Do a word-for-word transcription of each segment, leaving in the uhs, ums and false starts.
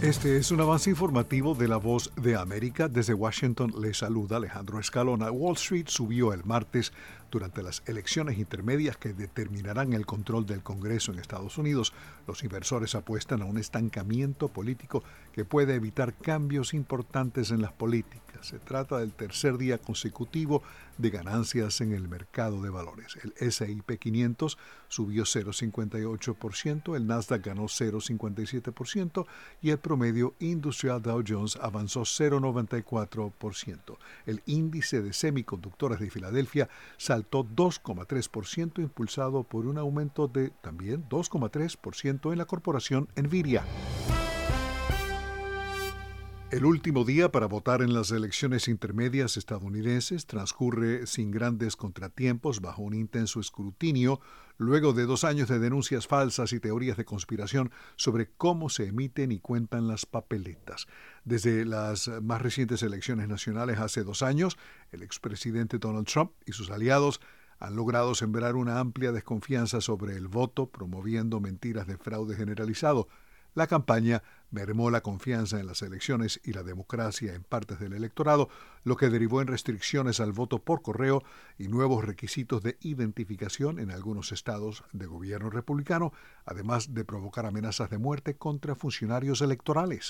Este es un avance informativo de La Voz de América. Desde Washington le saluda Alejandro Escalona. Wall Street subió el martes durante las elecciones intermedias que determinarán el control del Congreso en Estados Unidos. Los inversores apuestan a un estancamiento político que puede evitar cambios importantes en las políticas. Se trata del tercer día consecutivo de ganancias en el mercado de valores. El ese y pe quinientos subió cero coma cincuenta y ocho por ciento, el Nasdaq ganó cero coma cincuenta y siete por ciento y el promedio industrial Dow Jones avanzó cero coma noventa y cuatro por ciento. El índice de semiconductores de Filadelfia saltó dos coma tres por ciento, impulsado por un aumento de también dos coma tres por ciento en la corporación Nvidia. El último día para votar en las elecciones intermedias estadounidenses transcurre sin grandes contratiempos bajo un intenso escrutinio, luego de dos años de denuncias falsas y teorías de conspiración sobre cómo se emiten y cuentan las papeletas. Desde las más recientes elecciones nacionales hace dos años, el expresidente Donald Trump y sus aliados han logrado sembrar una amplia desconfianza sobre el voto, promoviendo mentiras de fraude generalizado. La campaña mermó la confianza en las elecciones y la democracia en partes del electorado, lo que derivó en restricciones al voto por correo y nuevos requisitos de identificación en algunos estados de gobierno republicano, además de provocar amenazas de muerte contra funcionarios electorales.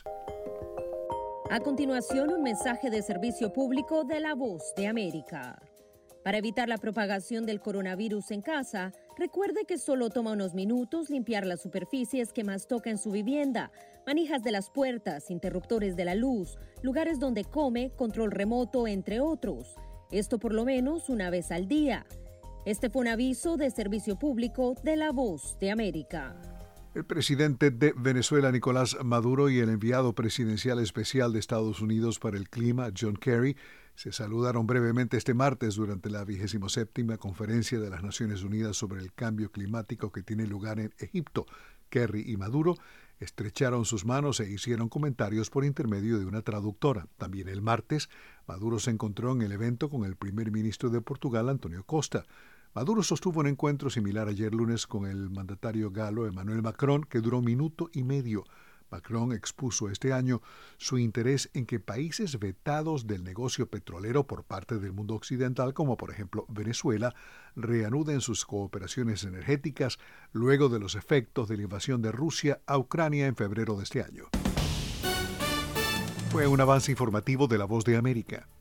A continuación, un mensaje de servicio público de La Voz de América. Para evitar la propagación del coronavirus en casa, recuerde que solo toma unos minutos limpiar las superficies que más toca en su vivienda, manijas de las puertas, interruptores de la luz, lugares donde come, control remoto, entre otros. Esto por lo menos una vez al día. Este fue un aviso de servicio público de La Voz de América. El presidente de Venezuela, Nicolás Maduro, y el enviado presidencial especial de Estados Unidos para el clima, John Kerry, se saludaron brevemente este martes durante la vigésima séptima Conferencia de las Naciones Unidas sobre el Cambio Climático que tiene lugar en Egipto. Kerry y Maduro estrecharon sus manos e hicieron comentarios por intermedio de una traductora. También el martes, Maduro se encontró en el evento con el primer ministro de Portugal, António Costa. Maduro sostuvo un encuentro similar ayer lunes con el mandatario galo Emmanuel Macron, que duró minuto y medio. Macron expuso este año su interés en que países vetados del negocio petrolero por parte del mundo occidental, como por ejemplo Venezuela, reanuden sus cooperaciones energéticas luego de los efectos de la invasión de Rusia a Ucrania en febrero de este año. Fue un avance informativo de La Voz de América.